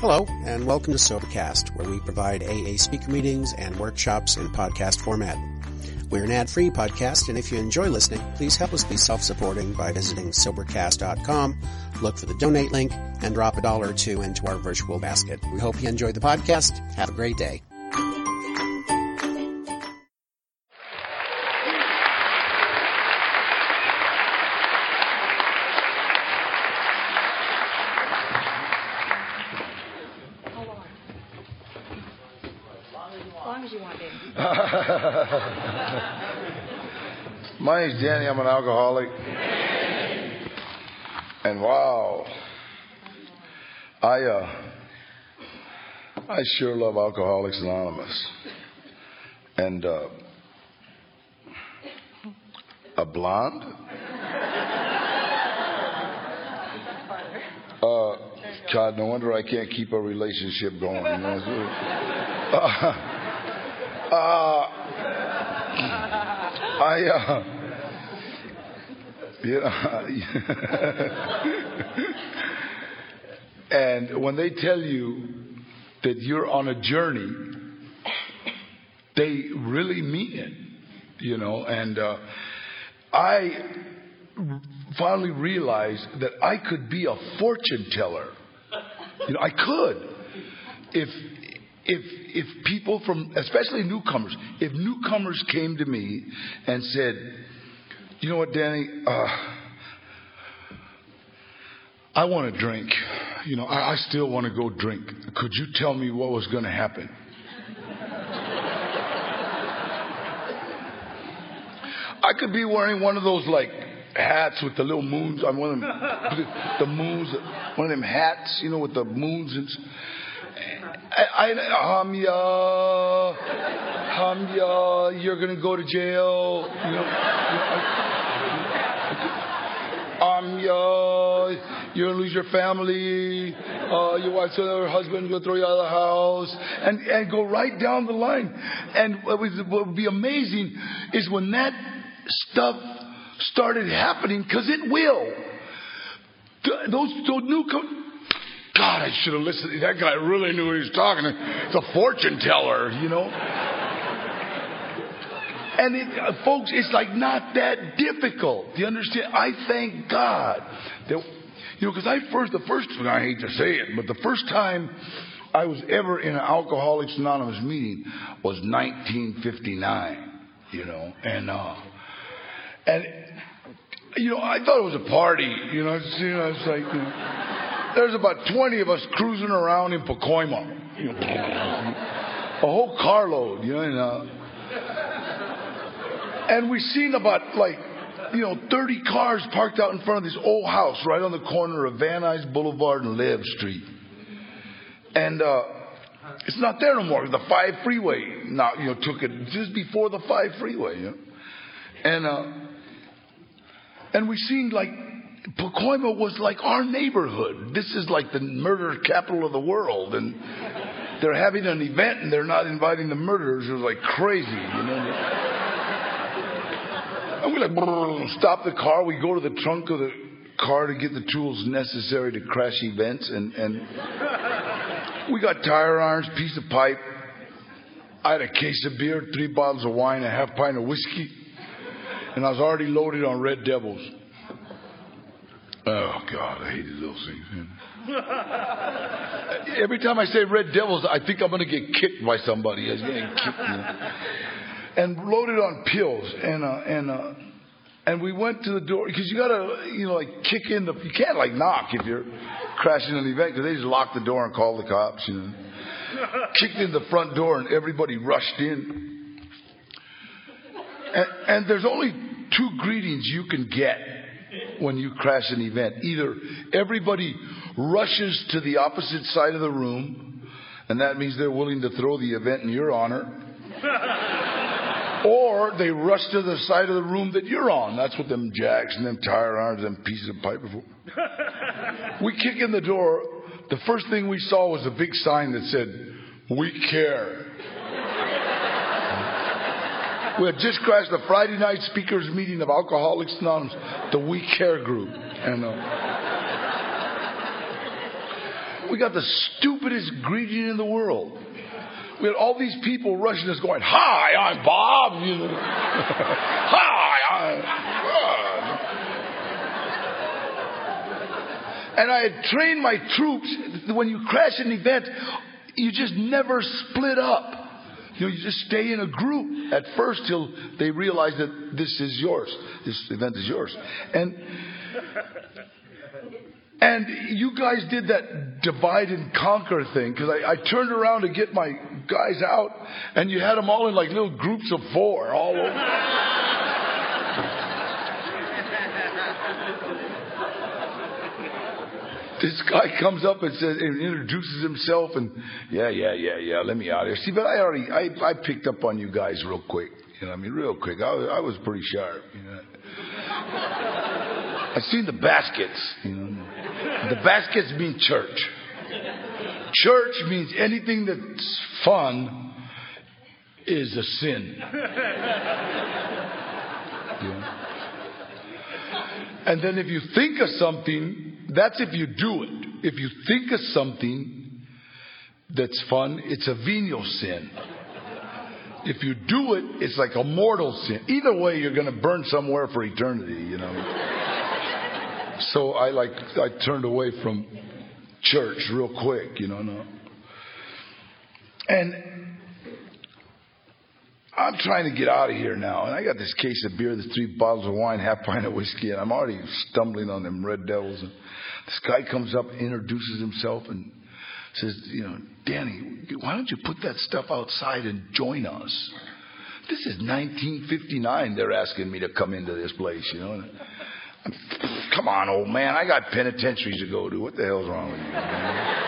Hello, and welcome to Sobercast, where we provide AA speaker meetings and workshops in podcast format. We're an ad-free podcast, and if you enjoy listening, please help us be self-supporting by visiting Sobercast.com, look for the donate link, and drop $1 or $2 into our virtual basket. We hope you enjoyed the podcast. Have a great day. My name's Danny. I'm an alcoholic. And wow, I sure love Alcoholics Anonymous. And a blonde? God, no wonder I can't keep a relationship going. You know? And when they tell you that you're on a journey, they really mean it, you know. And I finally realized that I could be a fortune teller. You know, I could. If people from, especially newcomers, if newcomers came to me and said, you know what, Danny, I want to drink. You know, I still want to go drink. Could you tell me what was going to happen? I could be wearing one of those like hats with the little moons. I'm one of them, the moons, one of them hats, you know, with the moons and. Hamya, you're gonna go to jail. You know, you're gonna lose your family. Your wife's her husband will throw you out of the house, and go right down the line. And what would be amazing is when that stuff started happening, because it will. Those newcomers. God, I should have listened. That guy really knew what he was talking to. It's a fortune teller, you know. And folks, it's like not that difficult. Do you understand? I thank God that, you know, because the first time, I hate to say it, but the first time I was ever in an Alcoholics Anonymous meeting was 1959, you know, and you know, I thought it was a party, you know, it's like, you know. There's about 20 of us cruising around in Pacoima. You know, a whole carload, you know. And we seen about 30 cars parked out in front of this old house right on the corner of Van Nuys Boulevard and Lev Street. And it's not there no more. The 5 freeway took it just before the 5 freeway, you know. And we seen Pacoima was like our neighborhood. This is like the murder capital of the world. And they're having an event and they're not inviting the murderers. It was like crazy, you know. And we stop the car. We go to the trunk of the car to get the tools necessary to crash events. And we got tire irons, piece of pipe. I had a case of beer, 3 bottles of wine, a half pint of whiskey. And I was already loaded on Red Devils. Oh, God, I hated those things. Every time I say Red Devils, I think I'm going to get kicked by somebody. I was getting kicked, you know. And loaded on pills. And we went to the door. Because you got to, kick in you can't, knock if you're crashing an event. Because they just lock the door and call the cops, you know. Kicked in the front door and everybody rushed in. And there's only 2 greetings you can get when you crash an event. Either everybody rushes to the opposite side of the room, and that means they're willing to throw the event in your honor, or they rush to the side of the room that you're on. That's what them jacks and them tire irons and pieces of pipe before. We kick in the door. The first thing we saw was a big sign that said, "We care." We had just crashed the Friday night speakers meeting of Alcoholics Anonymous, the We Care group. And We got the stupidest greeting in the world. We had all these people rushing us going, "Hi, I'm Bob." You know, "Hi, I'm Bob." And I had trained my troops. When you crash an event, you just never split up. You just stay in a group at first till they realize that this is yours. This event is yours. And you guys did that divide and conquer thing, because I turned around to get my guys out, and you had them all in like little groups of 4 all over. This guy comes up and says, and introduces himself, and yeah, let me out here. See, but I picked up on you guys real quick. You know, I mean, real quick. I was pretty sharp. You know, I seen the baskets. You know, the baskets mean church. Church means anything that's fun is a sin. Yeah. And then if you think of something, that's if you do it. If you think of something that's fun, it's a venial sin. If you do it, it's like a mortal sin. Either way, you're going to burn somewhere for eternity, you know. So I turned away from church real quick, you know. No. And I'm trying to get out of here now. And I got this case of beer, there's 3 bottles of wine, half pint of whiskey, and I'm already stumbling on them Red Devils. And this guy comes up, introduces himself, and says, you know, "Danny, why don't you put that stuff outside and join us?" This is 1959. They're asking me to come into this place, you know. Come on, old man. I got penitentiaries to go to. What the hell's wrong with you, man?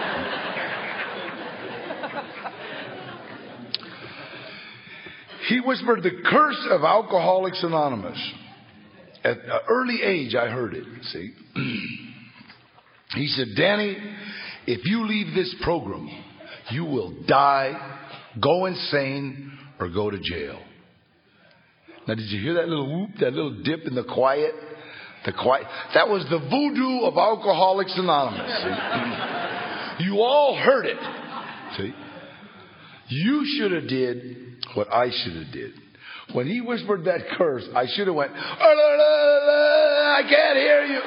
He whispered the curse of Alcoholics Anonymous. At an early age, I heard it, see. He said, "Danny, if you leave this program, you will die, go insane, or go to jail." Now, did you hear that little whoop, that little dip in the quiet? The quiet. That was the voodoo of Alcoholics Anonymous. See? You all heard it. See? You should have did what I should have did. When he whispered that curse, I should have went, "I can't hear you."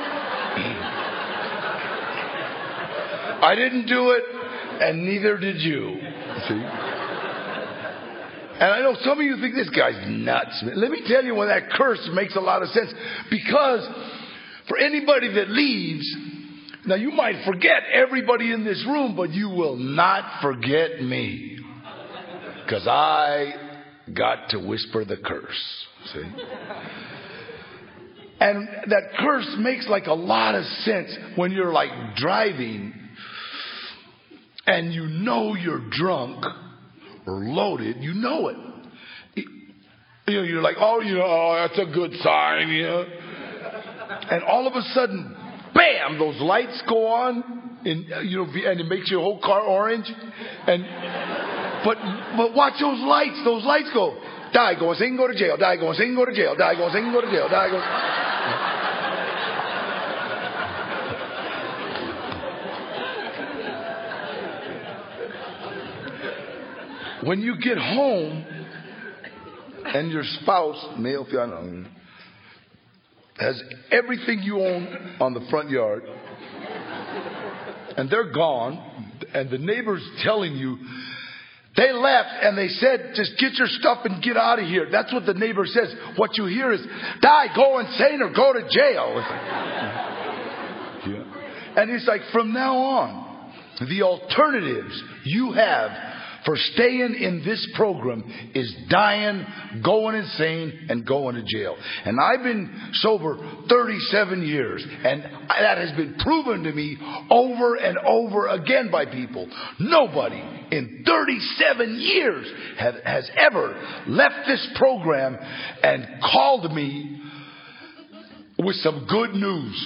I didn't do it, and neither did you. See? And I know some of you think this guy's nuts. Let me tell you when that curse makes a lot of sense. Because for anybody that leaves, now you might forget everybody in this room, but you will not forget me. Because I got to whisper the curse. See? And that curse makes like a lot of sense when you're like driving and you know you're drunk or loaded. You know it. You know, you're like, oh, that's a good sign, you know. And all of a sudden, bam, those lights go on, and it makes your whole car orange. But watch those lights. Those lights go. Die, go sing, go to jail. Die, go sing, go to jail. Die, go sing, go to jail. Die, go. When you get home and your spouse, male, female, has everything you own on the front yard, and they're gone, and the neighbor's telling you, they left and they said, just get your stuff and get out of here. That's what the neighbor says. What you hear is, die, go insane, or go to jail. It's like, yeah. And it's like, from now on, the alternatives you have for staying in this program is dying, going insane, and going to jail. And I've been sober 37 years, and that has been proven to me over and over again by people. Nobody in 37 years has ever left this program and called me with some good news.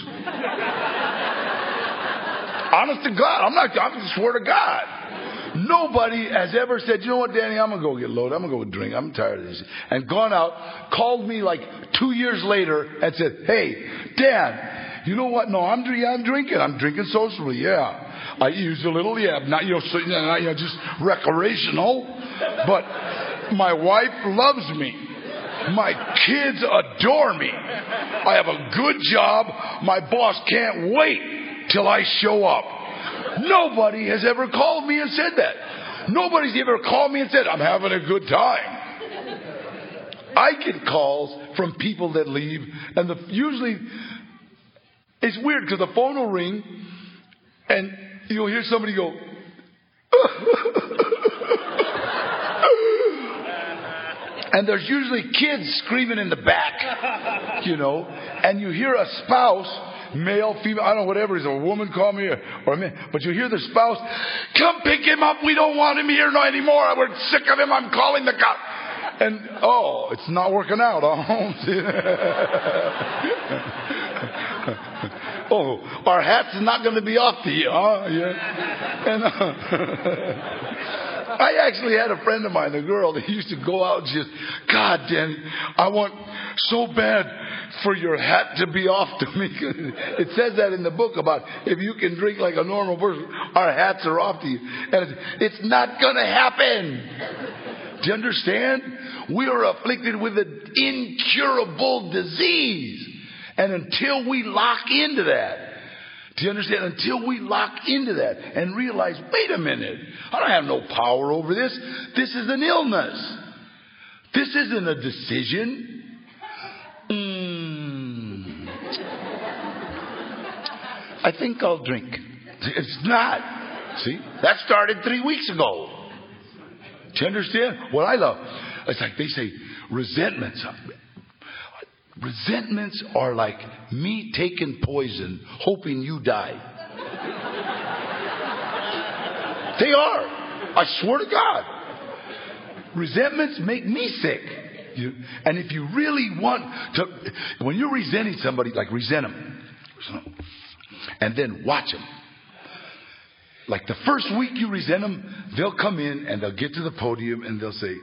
Honest to God, I swear to God. Nobody has ever said, you know what, Danny, I'm going to go get loaded. I'm going to go drink. I'm tired of this. And gone out, called me like 2 years later and said, hey, Dan, you know what? No, I'm drinking. I'm drinking socially, yeah. I use a little, not just recreational, but my wife loves me. My kids adore me. I have a good job. My boss can't wait till I show up. Nobody has ever called me and said that. Nobody's ever called me and said, I'm having a good time. I get calls from people that leave, and usually it's weird because the phone will ring and you'll hear somebody go, and there's usually kids screaming in the back, and you hear a spouse, male, female, I don't know, whatever it is, a woman call me or a man, but you hear the spouse, come pick him up, we don't want him here anymore, we're sick of him, I'm calling the cop. And, it's not working out. Our hat's not going to be off to you. Yeah. And, I actually had a friend of mine, a girl, that used to go out and just, God, Danny, I want so bad for your hat to be off to me. It says that in the book about if you can drink like a normal person, our hats are off to you. And it's not going to happen. Do you understand? We are afflicted with an incurable disease. And until we lock into that, do you understand? Until we lock into that and realize, wait a minute, I don't have no power over this. This is an illness. This isn't a decision. I think I'll drink. It's not. See? That started 3 weeks ago. Do you understand? What I love, it's like they say, resentments. Resentments are like me taking poison, hoping you die. They are. I swear to God. Resentments make me sick. And if you really want to, when you're resenting somebody, like resent them. And then watch them. Like the first week you resent them, they'll come in and they'll get to the podium and they'll say,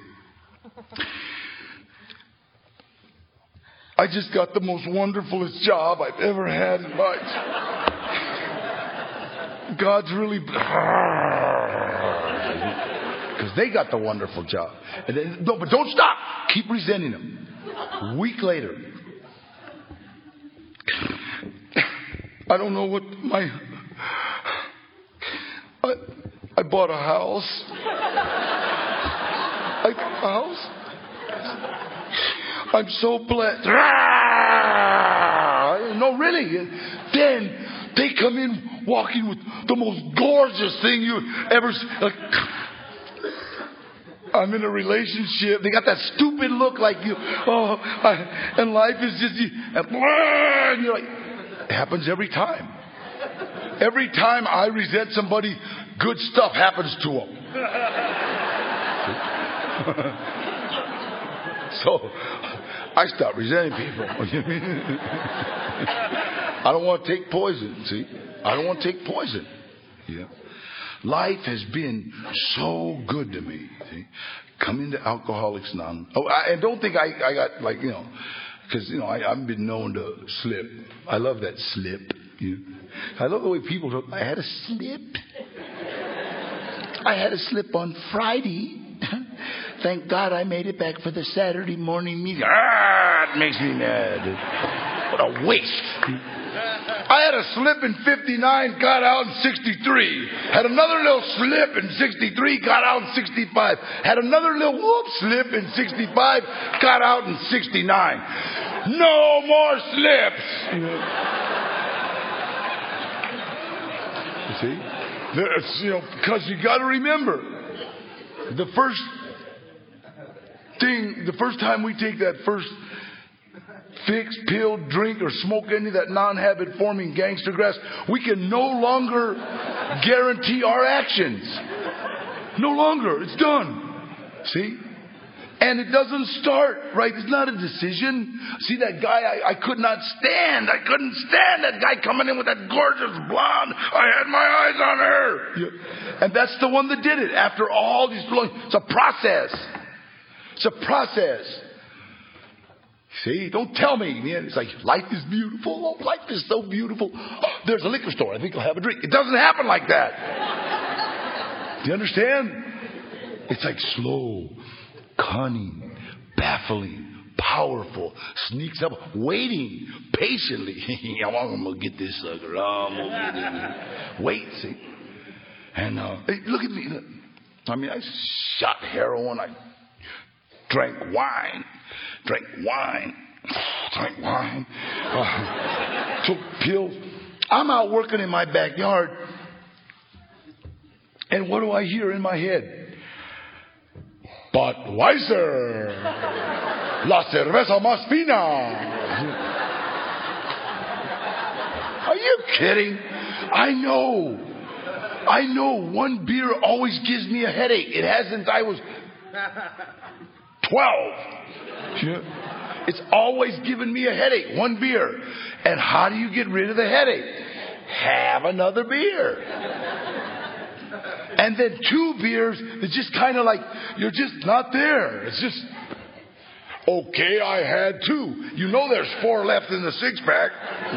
I just got the most wonderfulest job I've ever had in life. God's really... Because they got the wonderful job. And then, no, but don't stop. Keep resenting them. A week later. I don't know what I bought a house. I bought a house. I'm so blessed. No, really. Then they come in walking with the most gorgeous thing you ever seen. Like, I'm in a relationship. They got that stupid look like you. And life is just, and you're like, it happens every time. Every time I resent somebody, good stuff happens to them. So I stopped resenting people. I don't want to take poison. See, I don't want to take poison. Yeah. Life has been so good to me. See, coming to Alcoholics Anonymous. And don't think I got because I've been known to slip. I love that slip. I love the way people talk. I had a slip. I had a slip on Friday. Thank God I made it back for the Saturday morning meeting. It makes me mad. What a waste. I had a slip in 59, got out in 63. Had another little slip in 63, got out in 65. Had another little slip in 65, got out in 69. No more slips. You see? Because you got to remember, the first time we take that first fix, pill, drink, or smoke any of that non-habit forming gangster grass, we can no longer guarantee our actions. No longer. It's done. See? And it doesn't start, right? It's not a decision. See that guy I could not stand. I couldn't stand that guy coming in with that gorgeous blonde. I had my eyes on her. Yeah. And that's the one that did it. After all these, it's a process. It's a process. See, don't tell me, man. It's like, life is beautiful. Oh, life is so beautiful. Oh, there's a liquor store. I think I'll have a drink. It doesn't happen like that. Do you understand? It's like slow, cunning, baffling, powerful, sneaks up, waiting patiently. I'm going to get this sucker. I'm gonna get it. Wait, see? And hey, look at me. Look. I mean, I shot heroin. I drank wine. Took pills. I'm out working in my backyard. And what do I hear in my head? Budweiser. La cerveza más fina. Are you kidding? I know one beer always gives me a headache. It has since I was 12. It's always given me a headache. One beer. And how do you get rid of the headache? Have another beer. And then 2 beers, it's just kind of like, you're just not there. It's just, okay, I had 2. You know there's 4 left in the 6-pack.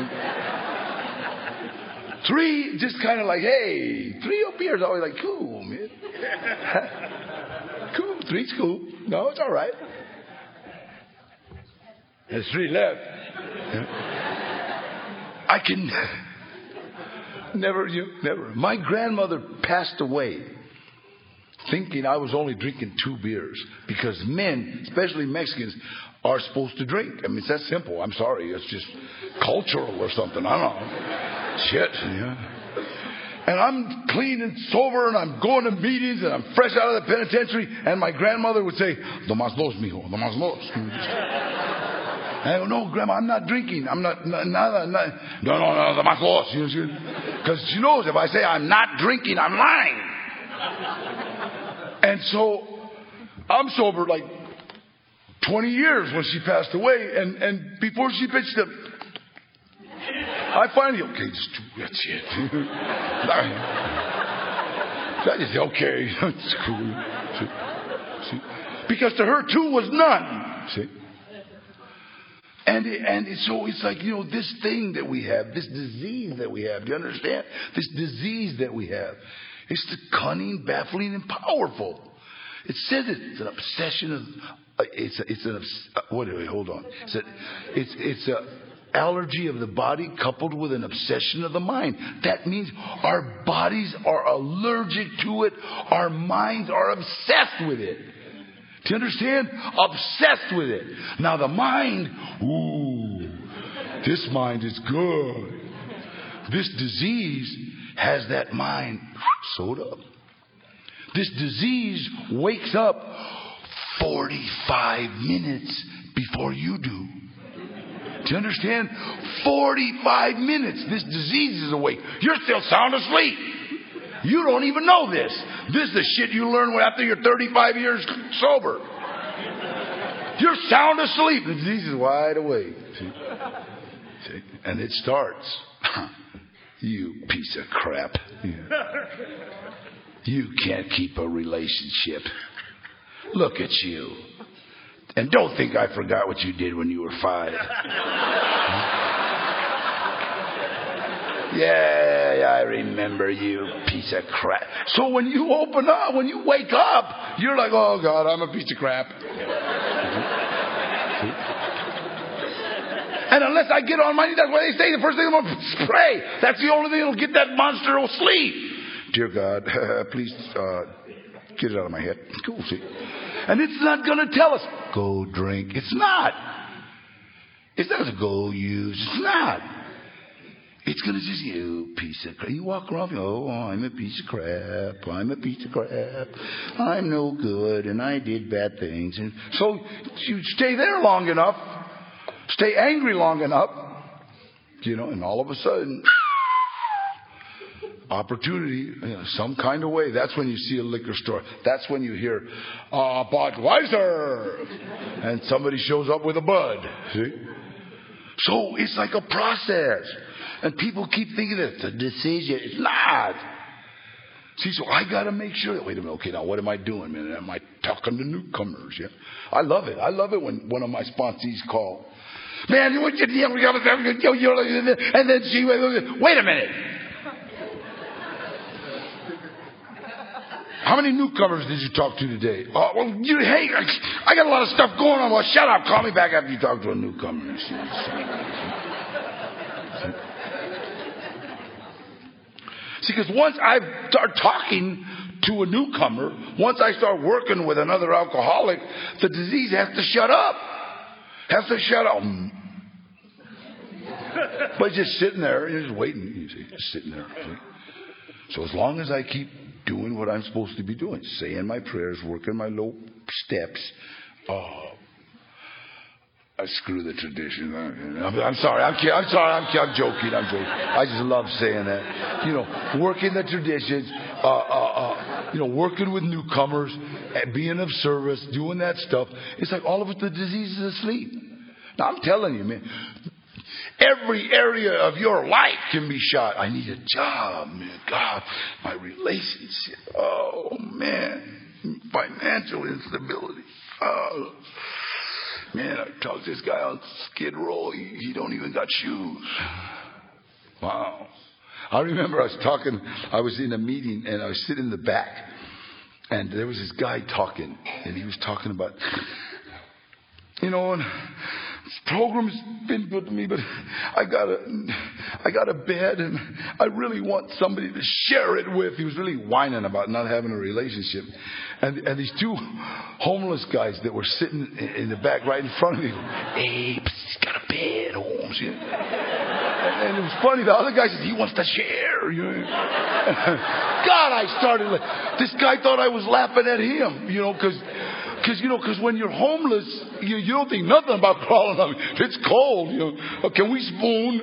3, just kind of like, hey, 3 beers, always like, cool, man. Cool, 3's cool. No, it's all right. There's 3 left. I can never. My grandmother passed away thinking I was only drinking 2 beers because men, especially Mexicans, are supposed to drink. I mean, it's that simple. I'm sorry. It's just cultural or something. I don't know. Shit. Yeah. And I'm clean and sober and I'm going to meetings and I'm fresh out of the penitentiary. And my grandmother would say, "No más dos, mijo. No más dos." And I go, "No, Grandma, I'm not drinking. I'm not, nada. No, no más dos." Because she knows if I say I'm not drinking, I'm lying. And so I'm sober like 20 years when she passed away. And before she pitched up, I finally, okay, just do that's it. I just say, okay, it's cool. See? Because to her, 2 was none. See? And so it's like, this thing that we have, this disease that we have. Do you understand? This disease that we have. It's the cunning, baffling, and powerful. It says it's an obsession of. Hold on. It's a allergy of the body coupled with an obsession of the mind. That means our bodies are allergic to it. Our minds are obsessed with it. Do you understand? Obsessed with it. Now the mind, this mind is good. This disease has that mind sewed up. This disease wakes up 45 minutes before you do. Do you understand? 45 minutes. This disease is awake. You're still sound asleep. You don't even know this. This is the shit you learn after you're 35 years sober. You're sound asleep. The disease is wide awake. See? And it starts. You piece of crap. You can't keep a relationship. Look at you. And don't think I forgot what you did when you were 5. Yeah, I remember you, piece of crap. So when you open up, when you wake up, you're like, oh, God, I'm a piece of crap. And unless I get on my knees, that's why they say the first thing I'm going to pray. That's the only thing that'll get that monster to sleep. Dear God, please get it out of my head. Cool, see. And it's not going to tell us, go drink. It's not. It's not going to go use. It's not. It's going to just, you piece of crap. You walk around, I'm a piece of crap. I'm a piece of crap. I'm no good, and I did bad things. And so you stay there long enough, stay angry long enough, and all of a sudden, opportunity, some kind of way. That's when you see a liquor store. That's when you hear, Budweiser. And somebody shows up with a bud. See? So it's like a process. And people keep thinking it's a decision. It's not. See, so I got to make sure that, wait a minute, okay, now what am I doing, man? Am I talking to newcomers? Yeah. I love it. I love it when one of my sponsees call. Man, and then she wait a minute. How many newcomers did you talk to today? Oh, well, hey, I got a lot of stuff going on. Well, shut up. Call me back after you talk to a newcomer. See, because once I start talking to a newcomer, once I start working with another alcoholic, the disease has to shut up. Has to shut up. But just sitting there, just waiting, you see, just sitting there. See? So as long as I keep doing what I'm supposed to be doing, saying my prayers, working my low steps, I screw the tradition. I'm sorry. I'm joking. I just love saying that. You know, working the traditions, working with newcomers, being of service, doing that stuff. It's like all of it, the disease is asleep. Now, I'm telling you, man, every area of your life can be shot. I need a job, man. God, my relationship. Oh, man. Financial instability. Oh. Man, I talked to this guy on Skid Row. He don't even got shoes. Wow. I remember I was in a meeting and I was sitting in the back. And there was this guy talking. And he was talking about, and this program's been good to me, but I got a bed and I really want somebody to share it with. He was really whining about not having a relationship. And these two homeless guys that were sitting in the back right in front of me, hey, he's got a bed, Holmes. And it was funny. The other guy said, he wants to share. God, I started. This guy thought I was laughing at him, because when you're homeless, you don't think nothing about crawling up. It's cold. Can we spoon?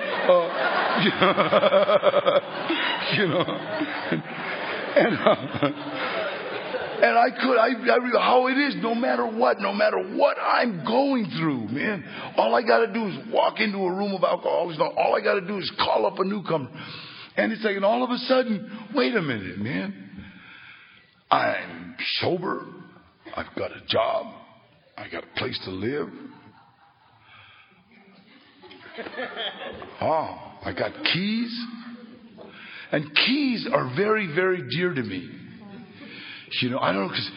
And I realized how it is, no matter what I'm going through, man. All I got to do is walk into a room of alcoholics. All I got to do is call up a newcomer. And it's like, and all of a sudden, wait a minute, man. I'm sober. I've got a job. I got a place to live. I got keys. And keys are very, very dear to me. I don't know, because,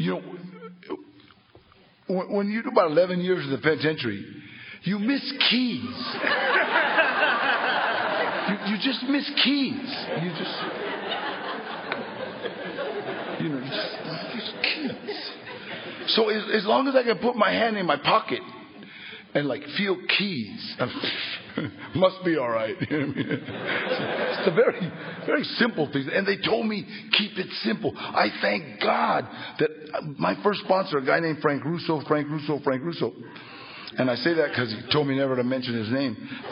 when you do about 11 years in the penitentiary, you miss keys. You just miss keys. You just keys. So as long as I can put my hand in my pocket and feel keys, must be all right. It's a very, very simple thing. And they told me, keep it simple. I thank God that my first sponsor, a guy named Frank Russo. And I say that because he told me never to mention his name.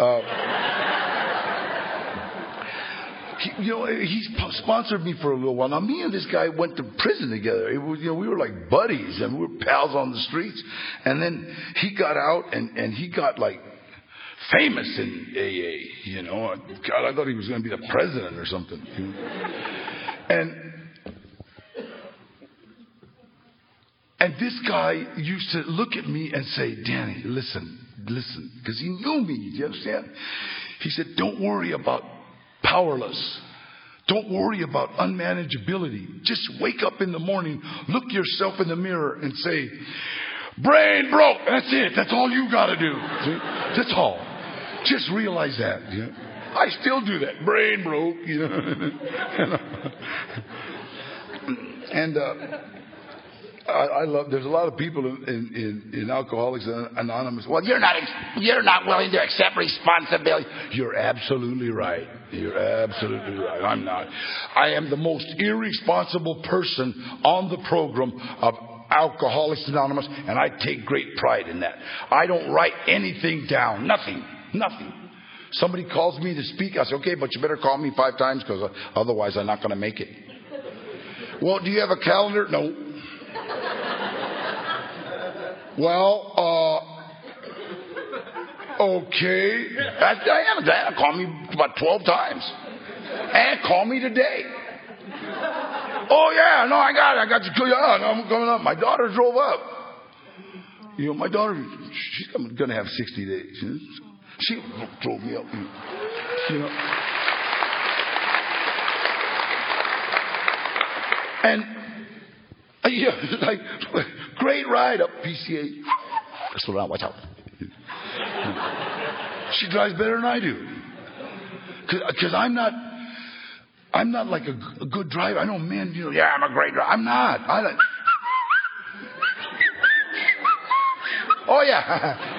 He sponsored me for a little while. Now, me and this guy went to prison together. We were like buddies, and we were pals on the streets. And then he got out, and he got famous in AA. God, I thought he was going to be the president or something. And this guy used to look at me and say, Danny, listen, because he knew me. Do you understand? He said, don't worry about powerless. Don't worry about unmanageability. Just wake up in the morning, look yourself in the mirror and say, brain broke. That's it. That's all you got to do. See? That's all. Just realize that. I still do that. Brain broke. And I love. There's a lot of people in Alcoholics Anonymous. Well, you're not willing to accept responsibility. You're absolutely right. I'm not. I am the most irresponsible person on the program of Alcoholics Anonymous, and I take great pride in that. I don't write anything down. Nothing. Somebody calls me to speak. I say, okay, but you better call me 5 times because otherwise I'm not going to make it. Well, do you have a calendar? No. Well, okay. I call me about 12 times. And call me today. Oh, yeah, no, I got it. I got you. Yeah, no, I'm coming up. My daughter drove up. You know, my daughter, she's going to have 60 days. You know? She drove me up. You know. And, yeah, like, great ride up PCA. Slow down, watch out. She drives better than I do. Because I'm not like a good driver. I know men, you know, yeah, I'm a great driver. I'm not. Oh, yeah.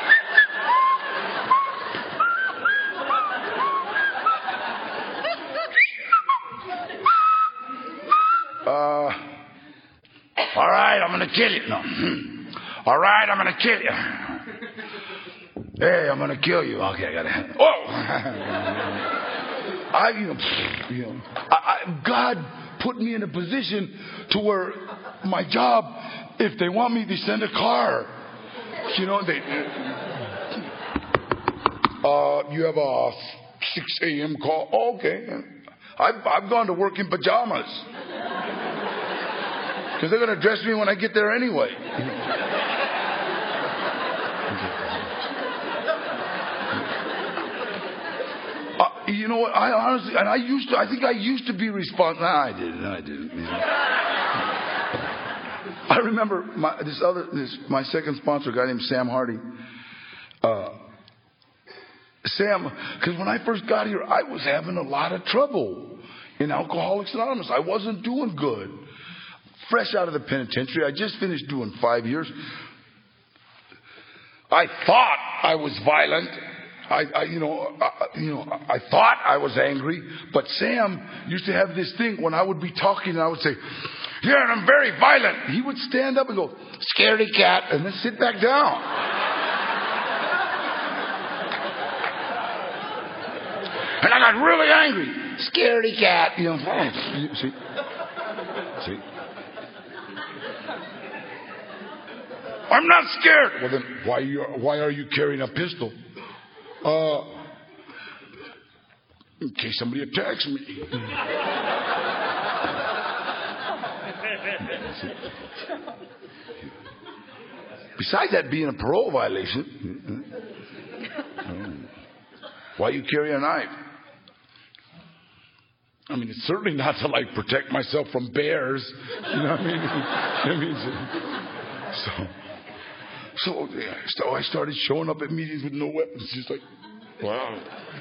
All right, I'm going to kill you. No. All right, I'm going to kill you. Hey, I'm going to kill you. Okay, I got it. Oh! God put me in a position to where my job, if they want me, they send a car. You know, you have a 6 a.m. call. Oh, okay. I've gone to work in pajamas. Because they're going to dress me when I get there anyway. You know what? I honestly, and I think I used to be responsible. No, I didn't. You know. I remember my second sponsor, a guy named Sam Hardy. Sam, because when I first got here, I was having a lot of trouble in Alcoholics Anonymous. I wasn't doing good. Fresh out of the penitentiary, I just finished doing 5 years. I thought I was violent. I thought I was angry, but Sam used to have this thing when I would be talking and I would say, yeah, and I'm very violent. He would stand up and go, scaredy cat, and then sit back down. And I got really angry. Scaredy cat. You know, see? I'm not scared. Well, then why are you carrying a pistol? In case somebody attacks me. Besides that being a parole violation, why you carry a knife? I mean, it's certainly not to like protect myself from bears. You know what I mean? So I started showing up at meetings with no weapons. Just like, wow.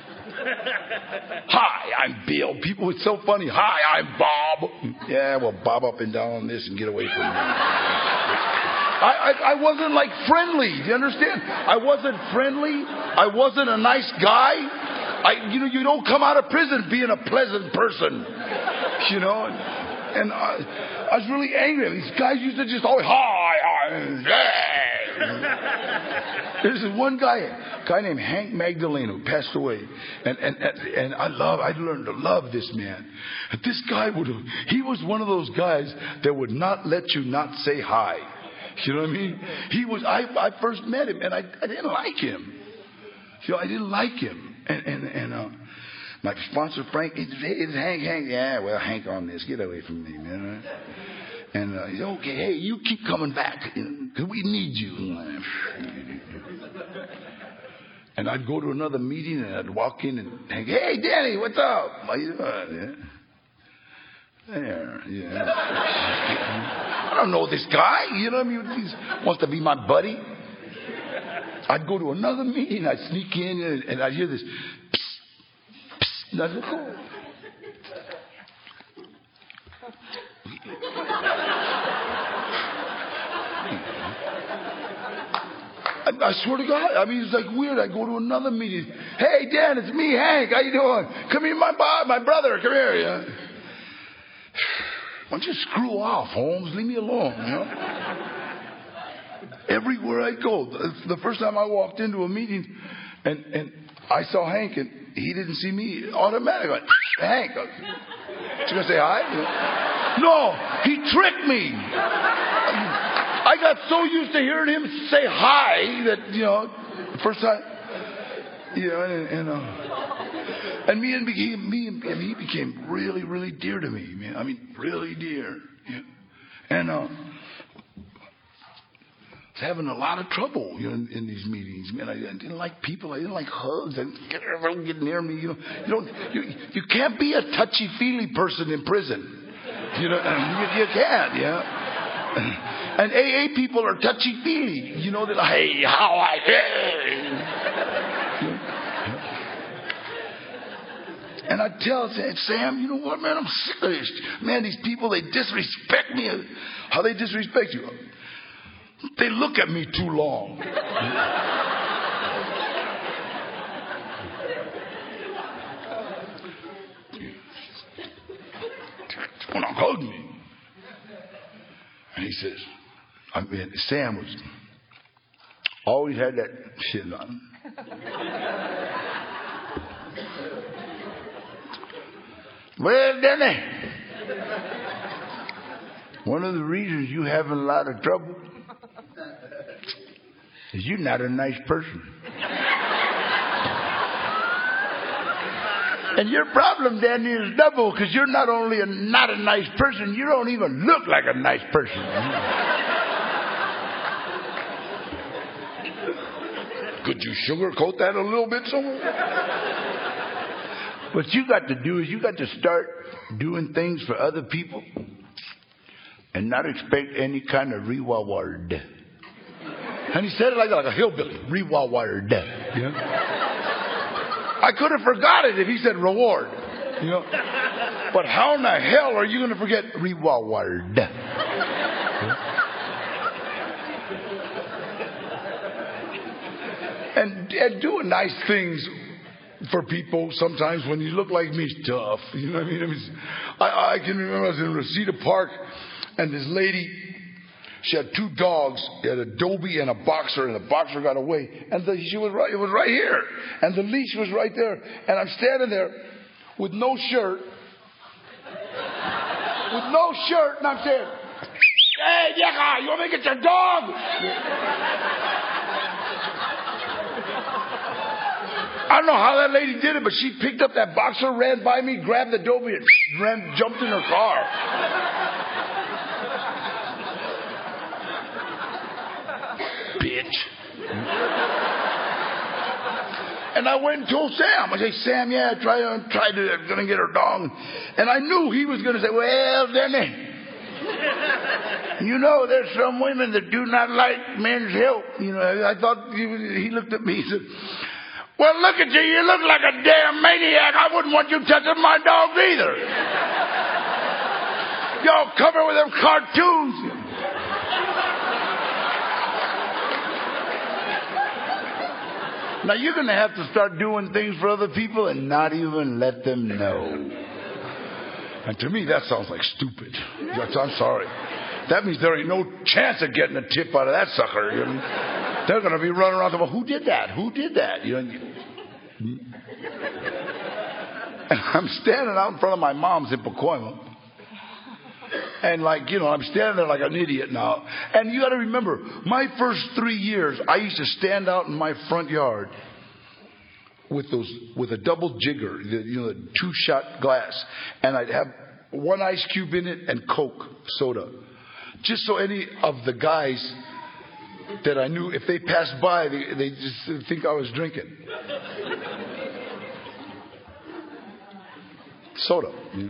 Hi, I'm Bill. People, it's so funny. Hi, I'm Bob. Yeah, well, bob up and down on this and get away from me. I wasn't like friendly. Do you understand? I wasn't friendly. I wasn't a nice guy. You don't come out of prison being a pleasant person. You know? And I was really angry. These guys used to just always, hi, There's this one guy named Hank Magdalene who passed away, and I learned to love this man. And this guy he was one of those guys that would not let you not say hi. You know what I mean? I first met him and I didn't like him. You know, I didn't like him. And my sponsor Frank, it's Hank. Yeah, well, Hank on this. Get away from me, man. And he's okay. Hey, you keep coming back because we need you. And I'd go to another meeting and I'd walk in and hey, Danny, what's up? How you doing? There, yeah. I don't know this guy. You know what I mean? He wants to be my buddy. I'd go to another meeting. I'd sneak in and I'd hear this. Psst, psst, and I'd look over. I swear to God, I mean, it's like weird. I go to another meeting. Hey, Dan, it's me, Hank. How you doing? Come here, my brother. Come here. Yeah. Why don't you screw off, Holmes? Leave me alone, you know? Everywhere I go, the first time I walked into a meeting and I saw Hank and he didn't see me, automatically, Hank, you gonna say hi? No, he tricked me. I got so used to hearing him say hi that, the first time. You know, and he became really, really dear to me, man. I mean, really dear. Yeah. And I was having a lot of trouble, you know, in these meetings, man. I didn't like people. I didn't like hugs. I didn't get near me. You can't be a touchy-feely person in prison. You know, you can't. Yeah. And AA people are touchy-feely. You know, they're like, hey, how I And I tell Sam, you know what, man, I'm sick of this. Man, these people, they disrespect me. How they disrespect you? They look at me too long. When I hug me. And he says, Sam was always had that shit on him. Well, Denny, one of the reasons you having a lot of trouble is you're not a nice person. And your problem, Danny, is double, because you're not only not a nice person, you don't even look like a nice person. Could you sugarcoat that a little bit somewhere? What you got to do is you got to start doing things for other people and not expect any kind of reward. And he said it like a hillbilly, reward. Yeah. I could have forgot it if he said reward. You know. But how in the hell are you going to forget reward? And doing nice things for people sometimes when you look like me is tough. You know what I mean? I can remember I was in Reseda Park and this lady, she had two dogs. She had a Dobie and a Boxer, and the Boxer got away. And it was right here. And the leash was right there. And I'm standing there with no shirt. And I'm saying, hey, vieja, you want me to get your dog? I don't know how that lady did it, but she picked up that Boxer, ran by me, grabbed the Dobie, and jumped in her car. Bitch. And I went and told Sam. I said, Sam, yeah, gonna get her dog. And I knew he was gonna say, well, Denny, you know, there's some women that do not like men's help. You know, I thought he looked at me and said, well, look at you. You look like a damn maniac. I wouldn't want you touching my dog either. Y'all covered with them cartoons. Now, you're going to have to start doing things for other people and not even let them know. And to me, that sounds like stupid. I'm sorry. That means there ain't no chance of getting a tip out of that sucker. You know? They're going to be running around talking, who did that? Who did that? You know, and I'm standing out in front of my mom's in Pacoima. And I'm standing there like an idiot now. And you got to remember, my first 3 years, I used to stand out in my front yard with a double jigger, the 2-shot glass. And I'd have one ice cube in it and Coke, soda. Just so any of the guys that I knew, if they passed by, they just think I was drinking. Soda.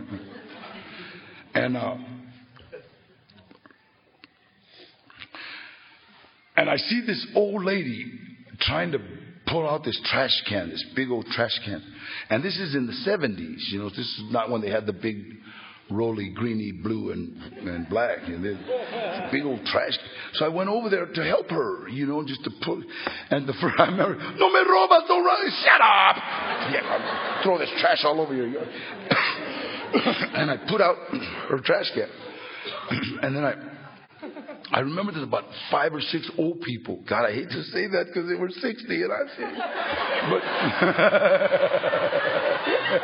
And I see this old lady trying to pull out this trash can, this big old trash can. And this is in the 70s. You know, this is not when they had the big rolly, greeny, blue, and black. And it's a big old trash. So I went over there to help her, just to pull. And I remember, no me robas, don't run. Shut up! Yeah, I'll throw this trash all over your yard. And I put out her trash can. And then I remember there's about 5 or 6 old people. God, I hate to say that because they were 60 and I said, but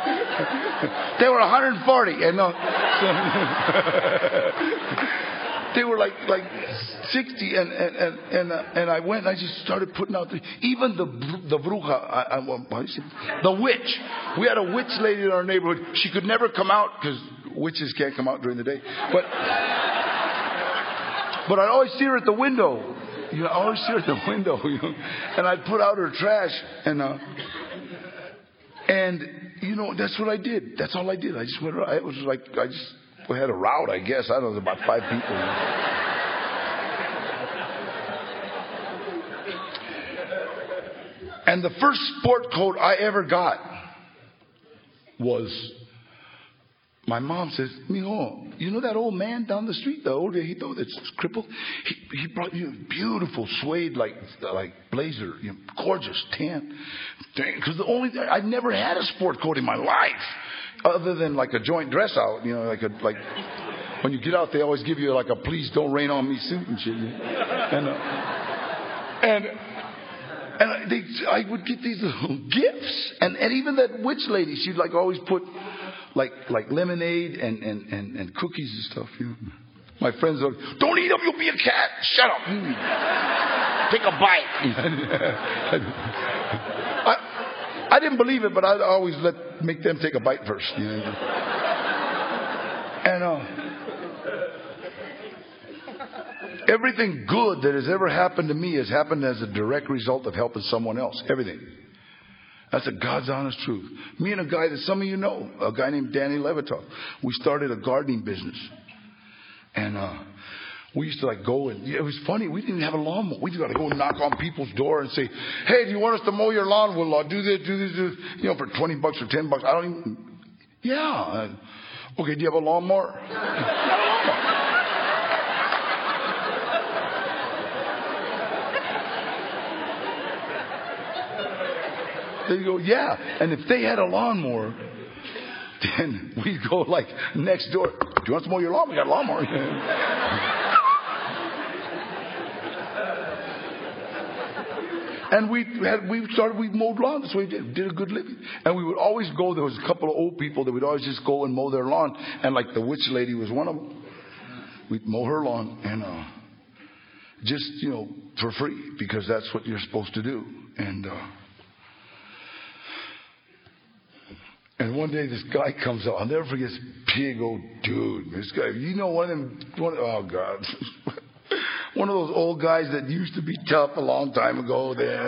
they were 140. And They were like 60, and I went and I just started putting out even the bruja, the witch. We had a witch lady in our neighborhood. She could never come out because witches can't come out during the day. But I'd always see her at the window. I always see her at the window. And I'd put out her trash, and that's what I did. That's all I did. I just went around. It was like we had a route, I guess. I don't know, there was about 5 people. And the first sport coat I ever got was, my mom says, Mijo, you know that old man down the street, the old viejito that's crippled? He brought you a beautiful suede like blazer, gorgeous tan. Because I'd never had a sport coat in my life, other than like a joint dress out, like when you get out, they always give you like a "please don't rain on me" suit and shit. I would get these little gifts, and even that witch lady, she'd like always put like lemonade and cookies and stuff. My friends are, don't eat them, you'll be a cat. Shut up. Take a bite. I didn't believe it, but I'd always make them take a bite first. And everything good that has ever happened to me has happened as a direct result of helping someone else. Everything. That's a God's honest truth. Me and a guy that some of you know, a guy named Danny Levitov, we started a gardening business. And we used to go, and it was funny, we didn't have a lawnmower. We just got to go knock on people's door and say, hey, do you want us to mow your lawn? We'll do this, for $20 or $10. I don't even, yeah. Okay, do you have a lawnmower? They go, yeah. And if they had a lawnmower, then we'd go next door. Do you want to mow your lawn? We got a lawnmower. And we mowed lawns. That's what we did a good living. And we would always go, there was a couple of old people that we'd always just go and mow their lawn. And the witch lady was one of them. We'd mow her lawn and just, for free, because that's what you're supposed to do. And one day this guy comes up. I'll never forget this big old dude. This guy, oh God. One of those old guys that used to be tough a long time ago.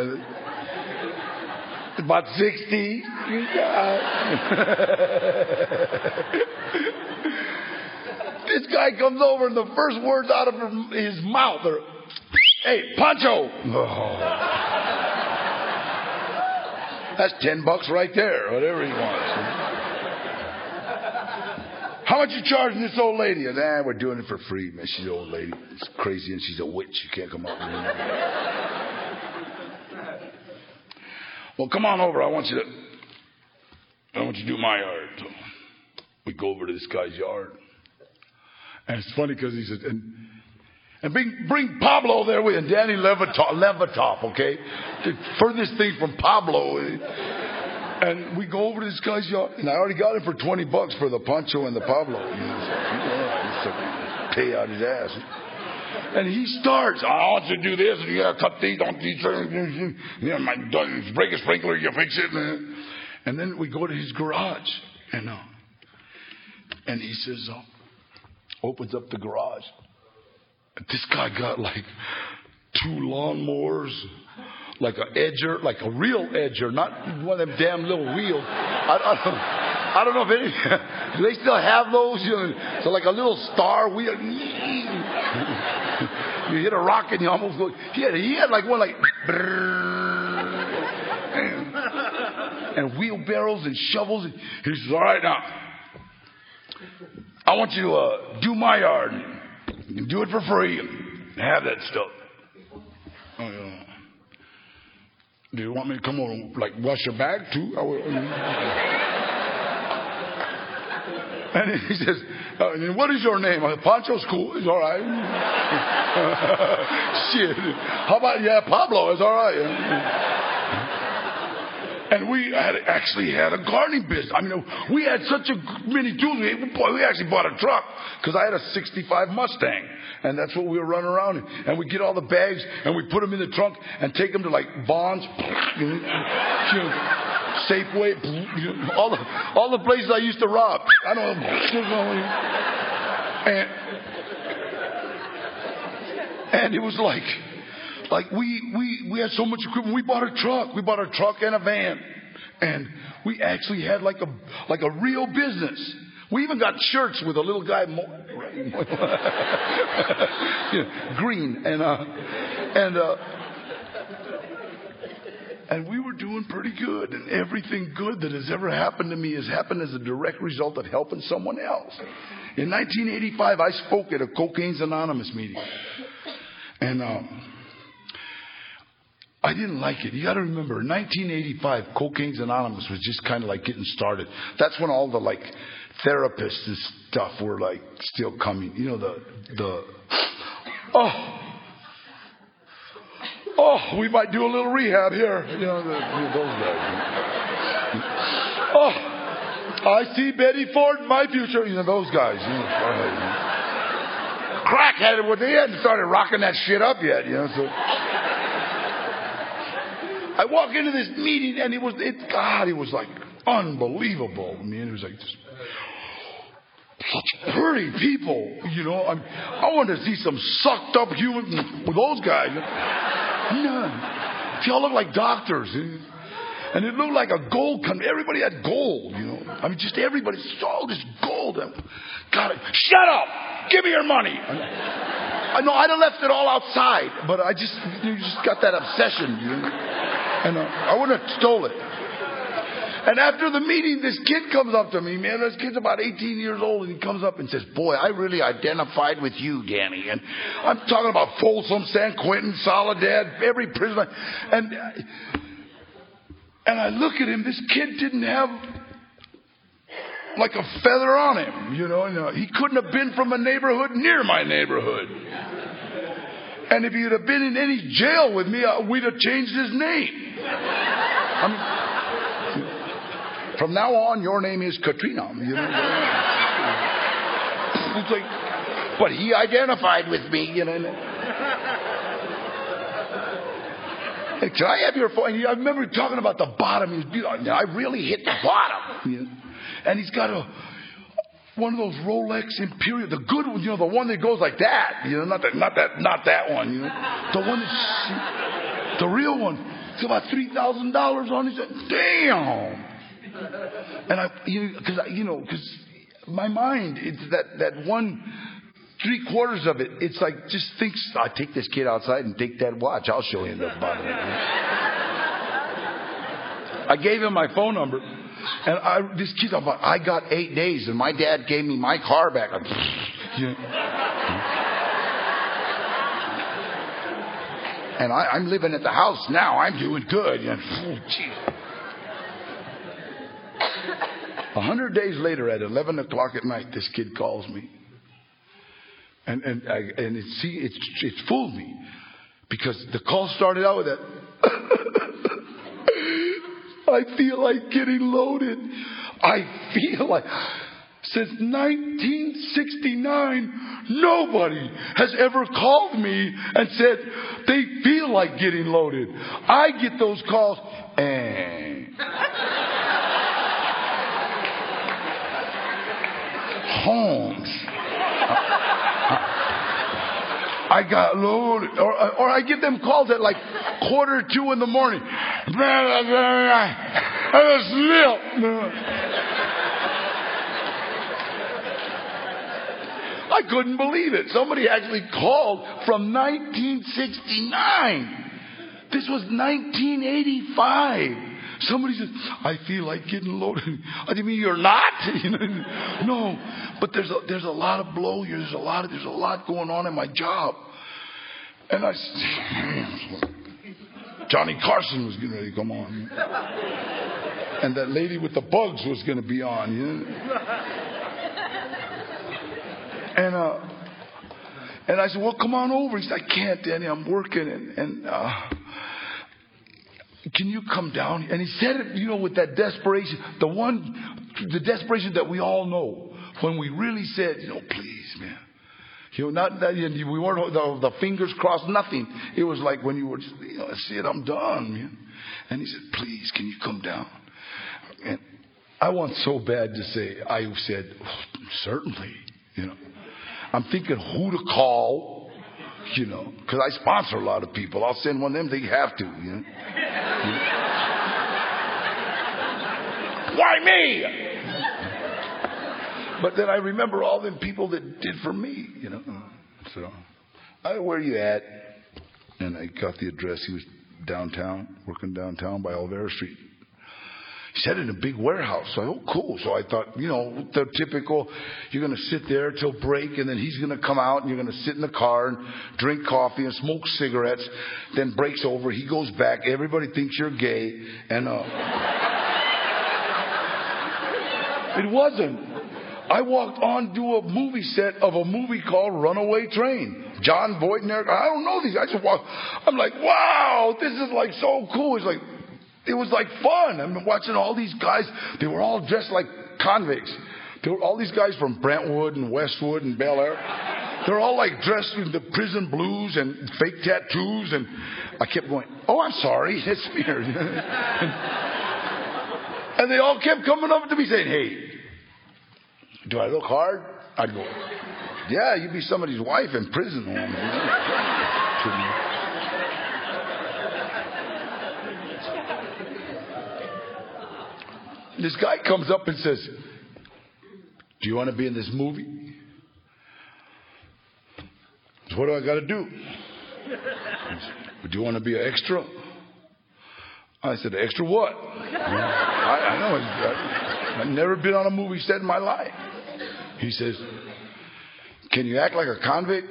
About 60. This guy comes over and the first words out of his mouth are, hey, Pancho. Oh. That's $10 right there, whatever he wants. How much you charging this old lady? And we're doing it for free, man. She's an old lady. It's crazy, and she's a witch. You can't come up with her. Well, come on over. I want you to do my yard. So we go over to this guy's yard. And it's funny because he said, and bring Pablo there with him, Danny Levitov, okay? The furthest thing from Pablo. And we go over to this guy's yard, and I already got him for $20 for the Pancho and the Pablo. He's pay out his ass. And he starts, I want you to do this, and you gotta cut these, don't these, break a sprinkler, you fix it. And then we go to his garage, and he says, opens up the garage. This guy got 2 lawnmowers, like a edger, like a real edger, not one of them damn little wheels. I don't know if any, do they still have those? So like a little star wheel. You hit a rock and you almost go. He had one and wheelbarrows and shovels. He says, all right, now, I want you to do my yard. You can do it for free and have that stuff. Oh, yeah. Do you want me to come over and wash your bag too? And he says, what is your name? Pancho's cool. It's all right. Shit. How about, Pablo? It's all right. And we actually had a gardening business. I mean, we had such many tools. We actually bought a truck because I had a 65 Mustang. And that's what we were running around in. And we get all the bags and we put them in the trunk and take them to like Vons, Safeway, all the places I used to rob. I don't know. And it was like we had so much equipment. We bought a truck. We bought a truck and a van. And we actually had like a real business. We even got shirts with a little guy, green, and we were doing pretty good. And everything good that has ever happened to me has happened as a direct result of helping someone else. In 1985, I spoke at a Cocaine's Anonymous meeting, and I didn't like it. You got to remember, in 1985, Cocaine's Anonymous was just kind of like getting started. That's when all the like therapists and stuff were like still coming. You know, we might do a little rehab here. You know, those guys. I see Betty Ford in my future. You know, those guys. You know, crackheaded with they hadn't started rocking that shit up yet. You know, so. I walk into this meeting and it was like unbelievable. I mean, it was like just such pretty people, you know. I wanted to see some sucked up humans with those guys. None. They all look like doctors, and it looked like a gold. Everybody had gold, you know. I mean, just everybody, all this gold. God, shut up! Give me your money. I know I'd have left it all outside, but you just got that obsession, you know? And I wouldn't have stole it. And after the meeting, this kid comes up to me, man. This kid's about 18 years old, and he comes up and says, "Boy, I really identified with you, Danny." And I'm talking about Folsom, San Quentin, Soledad, every prison. And I look at him. This kid didn't have like a feather on him, you know. He couldn't have been from a neighborhood near my neighborhood. And if he'd have been in any jail with me, we'd have changed his name. I mean, from now on, your name is Katrina. You know? It's like, but he identified with me, you know. Hey, can I have your phone? I remember talking about the bottom. I really hit the bottom. You know? And he's got one of those Rolex Imperial, the good one, you know, the one that goes like that, you know, not that one, you know, the one that's the real one. It's about $3,000 on it. Damn. And because my mind, it's that 1/3 of it. It's like just thinks, I take this kid outside and take that watch. I'll show him the bottom. I gave him my phone number. And this kid's about, I got 8 days, and my dad gave me my car back. And I'm living at the house now. I'm doing good. You know, 100 days later, at 11 o'clock at night, this kid calls me, and it's fooled me, because the call started out with that. I feel like getting loaded. I feel like since 1969, nobody has ever called me and said they feel like getting loaded. I get those calls. Holmes. I got loaded. Or I get them calls at like 1:45 in the morning. I couldn't believe it. Somebody actually called from 1969. This was 1985. Somebody said, I feel like getting loaded. I mean, you're not? No, but there's a lot of blow here. There's a lot going on in my job. And I said, Johnny Carson was getting ready to come on. And that lady with the bugs was going to be on. You know? And I said, well, come on over. He said, I can't, Danny. I'm working. And can you come down? And he said it, with that desperation, the desperation that we all know when we really said, please, man. Not that we weren't the fingers crossed, nothing. It was like when you were just, that's it, I'm done, man. And he said, please, can you come down? And I want so bad to say, I said, certainly, I'm thinking who to call, because I sponsor a lot of people. I'll send one of them, they have to, Why me? But then I remember all them people that did for me, So, where are you at? And I got the address. He was downtown, working downtown by Olvera Street. He said in a big warehouse. So cool. So I thought, the typical, you're going to sit there till break, and then he's going to come out, and you're going to sit in the car and drink coffee and smoke cigarettes. Then break's over. He goes back. Everybody thinks you're gay. And it wasn't. I walked onto a movie set of a movie called Runaway Train. John Boyd and Eric. I don't know these. I just walked. I'm like, wow, this is like so cool. It was like fun. I'm watching all these guys. They were all dressed like convicts. There were all these guys from Brentwood and Westwood and Bel Air. They're all like dressed in the prison blues and fake tattoos. And I kept going, oh, I'm sorry. It's weird. And they all kept coming up to me saying, hey, do I look hard? I'd go, yeah, you'd be somebody's wife in prison. This guy comes up and says, do you want to be in this movie? So what do I got to do? Do you want to be an extra? I said, extra what? I know. I've never been on a movie set in my life. He says, can you act like a convict?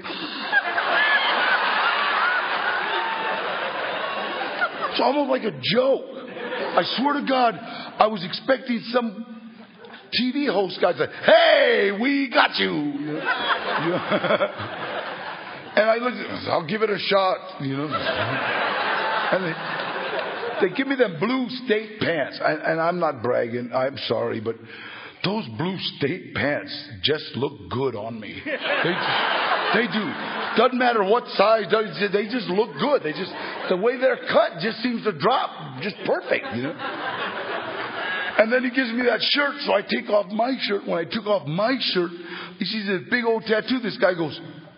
It's almost like a joke. I swear to God, I was expecting some TV host guy to say, hey, we got you. And I looked at him, I'll give it a shot. And they give me them blue state pants. And I'm not bragging. I'm sorry, but those blue state pants just look good on me. They do. Doesn't matter what size. They just look good. The way they're cut just seems to drop just perfect, And then he gives me that shirt, so I take off my shirt. When I took off my shirt, he sees this big old tattoo. This guy goes,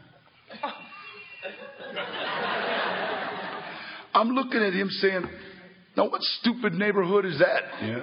I'm looking at him saying, now what stupid neighborhood is that?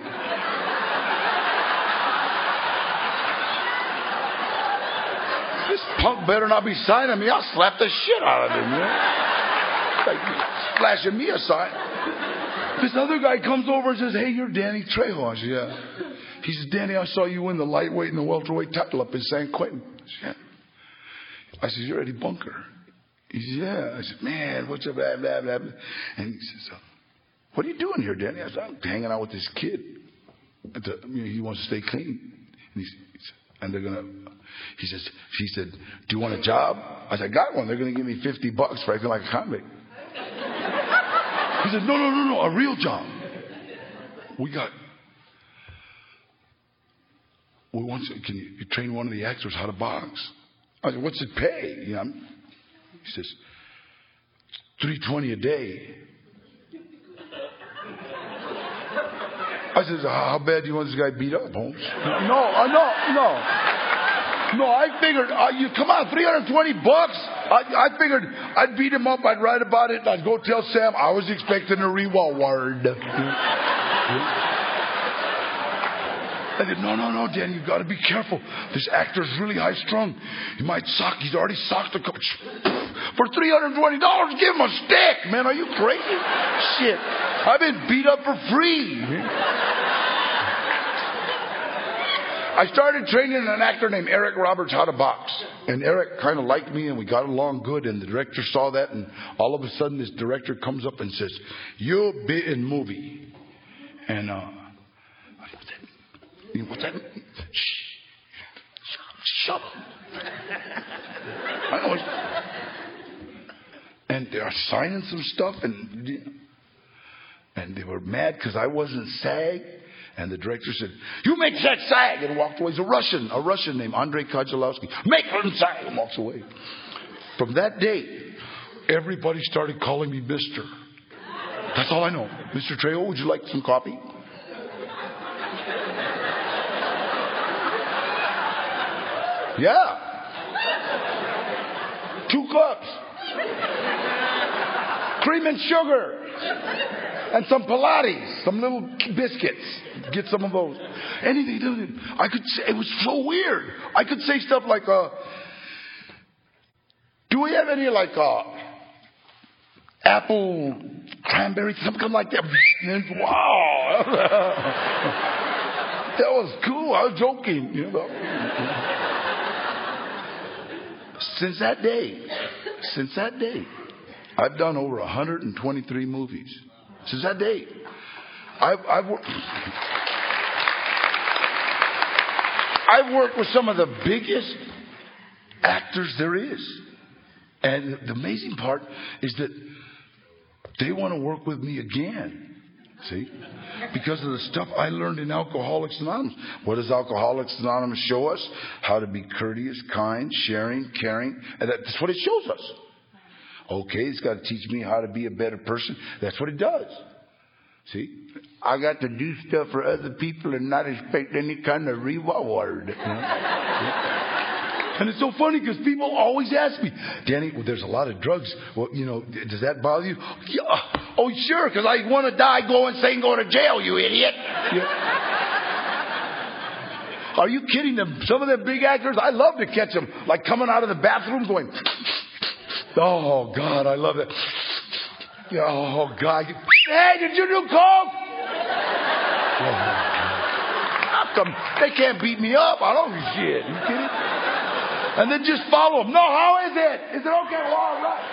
This punk better not be signing me. I'll slap the shit out of him. Like flashing me a sign. This other guy comes over and says, hey, you're Danny Trejo. I said, yeah. He says, Danny, I saw you win the lightweight and the welterweight title up in San Quentin. I said, yeah. I said, you're Eddie Bunker. He said, yeah. I said, man, what's up, blah, blah, blah. And he says, what are you doing here, Danny? I said, I'm hanging out with this kid. He wants to stay clean. And they're going to, she said, do you want a job? I said, I got one. They're going to give me $50 for acting like a convict. He said, no, a real job. Can you train one of the actors how to box? I said, what's it pay? He says, $320 a day. I said, how bad do you want this guy beat up, Holmes? No, I figured, you come on, $320. I figured I'd beat him up, I'd write about it, I'd go tell Sam I was expecting a reward. I said, no, Danny, you got to be careful. This actor's really high strung. He might sock. He's already socked a couple. For $320, give him a stick, man. Are you crazy? Shit, I've been beat up for free. I started training an actor named Eric Roberts how to box. And Eric kind of liked me and we got along good. And the director saw that. And all of a sudden this director comes up and says, you'll be in movie. And what's that? Shh. Shut up. I know. And they're signing some stuff. And And they were mad because I wasn't SAG. And the director said, "You make that SAG," and walked away. He's a Russian named Andrei Kajalowski. "Make him SAG," and walks away. From that day, everybody started calling me Mr. That's all I know. Mr. Trejo, would you like some coffee? Yeah. 2 cups. Cream and sugar. And some Pilates. Some little biscuits. Get some of those. Anything. I could say, it was so weird. I could say stuff like, do we have any like apple cranberry, something like that? And wow. That was cool. I was joking, you know. Since that day, I've done over 123 movies. Since that day, I've worked with some of the biggest actors there is. And the amazing part is that they want to work with me again. See? Because of the stuff I learned in Alcoholics Anonymous. What does Alcoholics Anonymous show us? How to be courteous, kind, sharing, caring. And that's what it shows us. Okay, it's got to teach me how to be a better person. That's what it does. See? I got to do stuff for other people and not expect any kind of reward. You know? And it's so funny because people always ask me, "Danny, well, there's a lot of drugs. Well, you know, does that bother you?" Yeah. "Oh, sure, because I want to die going to jail, you idiot." Yeah. Are you kidding them? Some of them big actors, I love to catch them, like coming out of the bathroom going, "Oh, God, I love it." "Oh, God. Hey, did you do coke?" How come they can't beat me up? I don't give a shit. You kidding? And then just follow them. "No, how is it? Is it okay?" "Well, all right."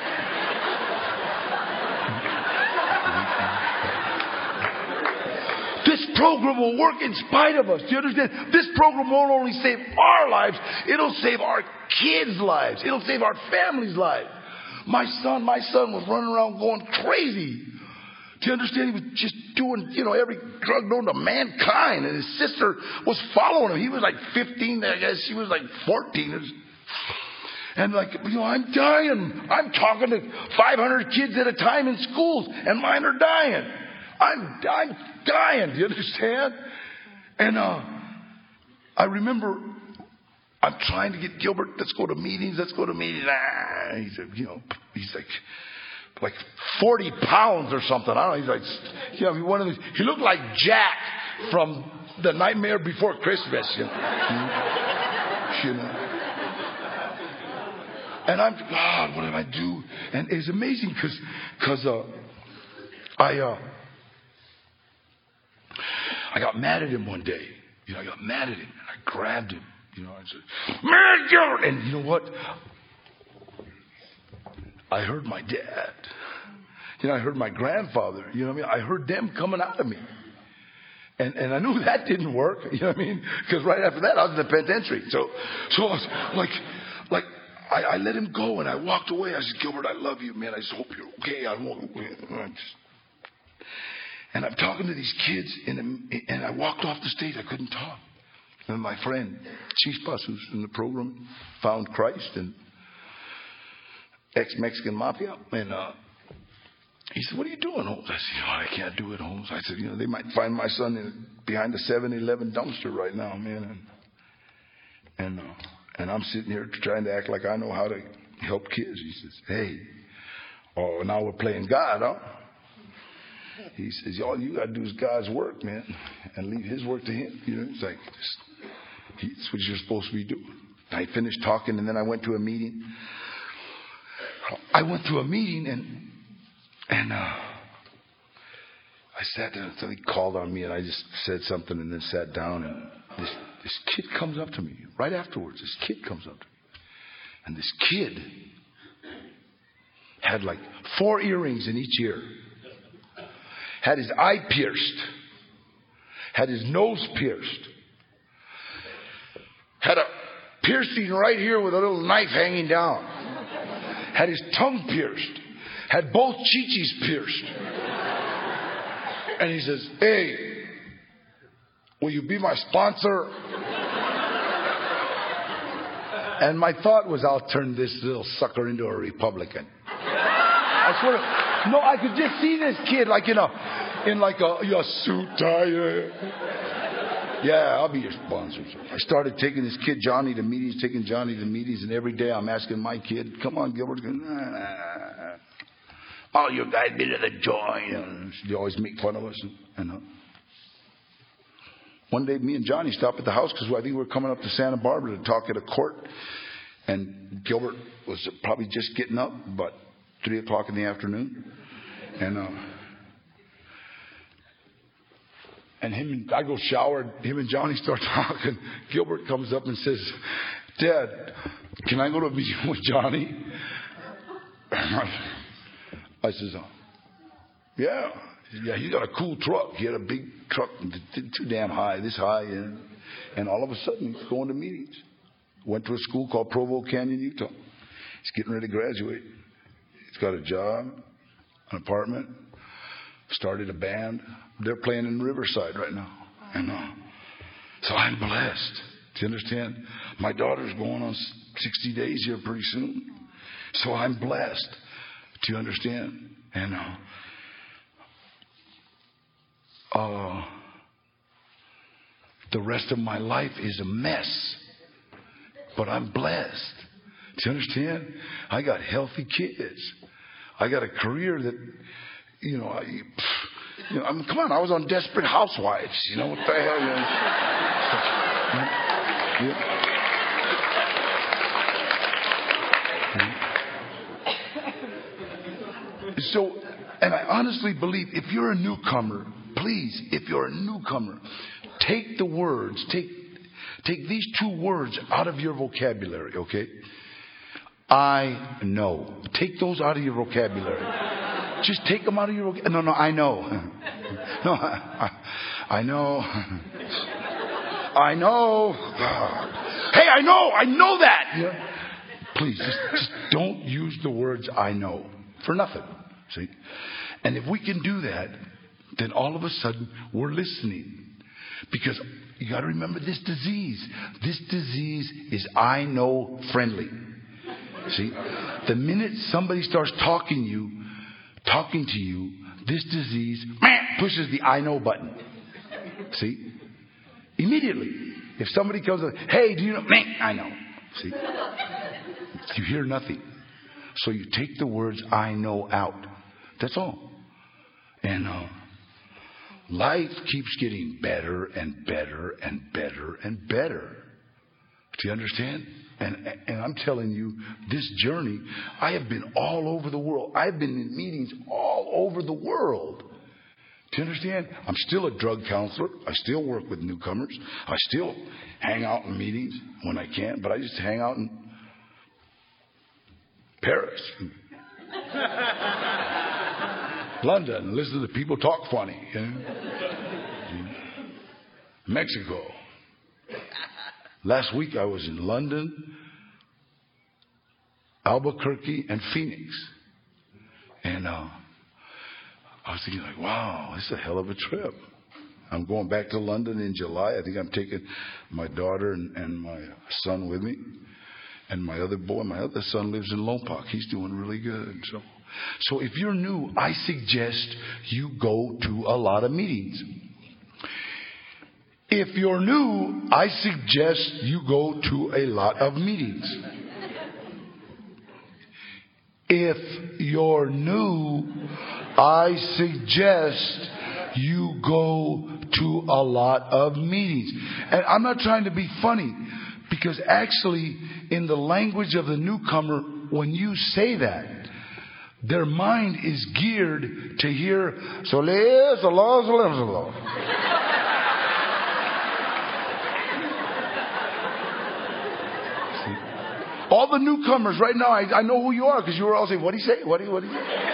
This program will work in spite of us. Do you understand? This program won't only save our lives, it'll save our kids' lives. It'll save our family's lives. My son was running around going crazy. Do you understand? He was just doing, every drug known to mankind. And his sister was following him. He was like 15, I guess. She was like 14. And I'm dying. I'm talking to 500 kids at a time in schools, and mine are dying. I'm dying. Do you understand? And I remember I'm trying to get Gilbert, let's go to meetings. He said, he's like 40 pounds or something. I don't know. He's like, one of these. He looked like Jack from The Nightmare Before Christmas. And I'm, God, what did I do? And it's amazing because I got mad at him one day. I got mad at him and I grabbed him. I said, "Man, Gilbert!" And you know what? I heard my dad. I heard my grandfather. I heard them coming out of me. And I knew that didn't work. Because right after that, I was in the penitentiary. So I was like, I let him go and I walked away. I said, "Gilbert, I love you, man. I just hope you're okay. And I'm talking to these kids and I walked off the stage. I couldn't talk. And my friend, Chispas, who's in the program, found Christ and ex-Mexican mafia. And he said, "What are you doing, Holmes?" I said, "I can't do it, Holmes." I said, "They might find my son behind the 7-Eleven dumpster right now, man." And I'm sitting here trying to act like I know how to help kids. He says, "Hey, now we're playing God, huh?" He says, "All you got to do is God's work, man, and leave his work to him." It's like, that's what you're supposed to be doing. I finished talking, and then I went to a meeting. And I sat there, and somebody called on me, and I just said something, and then sat down, and this kid comes up to me right afterwards. This kid comes up to me, and this kid had like 4 earrings in each ear, had his eye pierced, had his nose pierced, had a piercing right here with a little knife hanging down, had his tongue pierced, had both chichis pierced, And he says, hey, will you be my sponsor? And my thought was, I'll turn this little sucker into a Republican. I swear, no, I could just see this kid like in a suit, tie. Yeah, I'll be your sponsor. I started taking this kid Johnny to meetings, and every day I'm asking my kid, come on, Gilbert. All you guys been to the joint. They always make fun of us. And one day, me and Johnny stopped at the house because I think we were coming up to Santa Barbara to talk at a court. And Gilbert was probably just getting up, about 3 o'clock in the afternoon. And I go shower. Him and Johnny start talking. Gilbert comes up and says, Dad, can I go to a meeting with Johnny? I says, yeah, he's got a cool truck. He had a big truck, too damn high, this high. And all of a sudden, he's going to meetings. Went to a school called Provo Canyon, Utah. He's getting ready to graduate. He's got a job, an apartment, started a band. They're playing in Riverside right now. And so I'm blessed. Do you understand? My daughter's going on 60 days here pretty soon. So I'm blessed. Do you understand? And the rest of my life is a mess. But I'm blessed. Do you understand? I got healthy kids. I got a career that, come on, I was on Desperate Housewives. What the hell? So, and I honestly believe if you're a newcomer, please, if you're a newcomer, take the words, take these 2 words out of your vocabulary, okay? I know. Take those out of your vocabulary. Just take them out of your vocabulary. No, I know. No, I know. I know. Hey, I know that. Please, just don't use the words I know for nothing. See? And if we can do that, then all of a sudden we're listening. Because you got to remember this disease. This disease is I know friendly. See? The minute somebody starts talking to you, this disease pushes the I know button. See? Immediately. If somebody comes up, hey, do you know? I know. See? You hear nothing. So you take the words I know out. That's all. And life keeps getting better and better and better and better. Do you understand? And I'm telling you, this journey, I have been all over the world. I've been in meetings all over the world. Do you understand? I'm still a drug counselor. I still work with newcomers. I still hang out in meetings when I can, but I just hang out in Paris, London, and listen to the people talk funny. Mexico. Last week I was in London, Albuquerque, and Phoenix. And I was thinking like, wow, this is a hell of a trip. I'm going back to London in July. I think I'm taking my daughter and my son with me. And my other son lives in Lompoc. He's doing really good. So if you're new, I suggest you go to a lot of meetings. If you're new, I suggest you go to a lot of meetings. If you're new, I suggest you go to a lot of meetings. And I'm not trying to be funny, because actually in the language of the newcomer, when you say that, their mind is geared to hear all the newcomers right now, I know who you are, because you were all saying, what do you say? What do you say?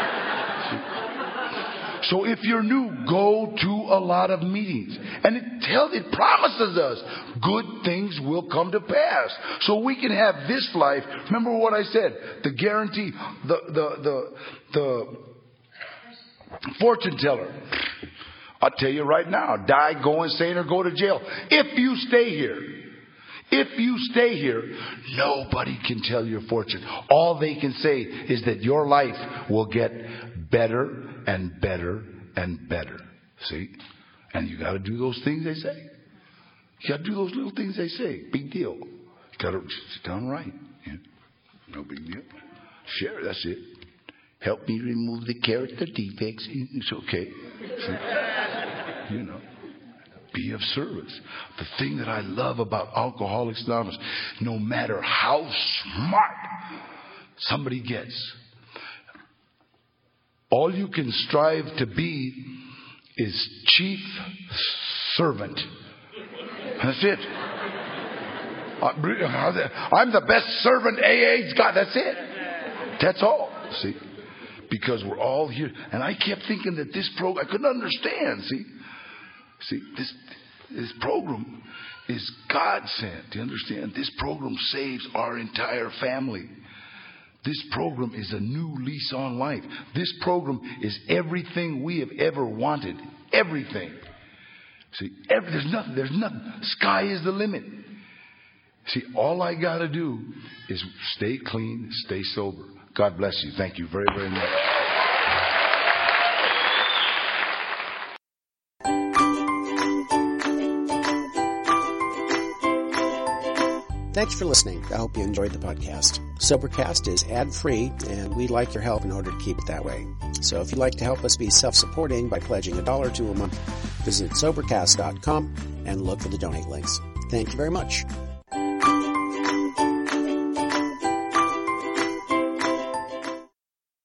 So if you're new, go to a lot of meetings. And it promises us good things will come to pass. So we can have this life. Remember what I said, the guarantee, the fortune teller. I'll tell you right now, die, go insane, or go to jail. If you stay here, nobody can tell your fortune. All they can say is that your life will get better and better and better. See? And you got to do those things they say. You got to do those little things they say. Big deal. You got to sit down right. Yeah. No big deal. Share, that's it. Help me remove the character defects. It's okay. See? You know. Be of service. The thing that I love about Alcoholics Anonymous, no matter how smart somebody gets, all you can strive to be is chief servant. That's it. I'm the best servant AA's got. That's it. That's all. See? Because we're all here. And I kept thinking that this program, I couldn't understand. See, this program is God sent. Do you understand? This program saves our entire family. This program is a new lease on life. This program is everything we have ever wanted. Everything. See, there's nothing. Sky is the limit. See, all I got to do is stay clean, stay sober. God bless you. Thank you very, very much. Thanks for listening. I hope you enjoyed the podcast. Sobercast is ad-free, and we'd like your help in order to keep it that way. So if you'd like to help us be self-supporting by pledging $1 or $2 a month, visit Sobercast.com and look for the donate links. Thank you very much.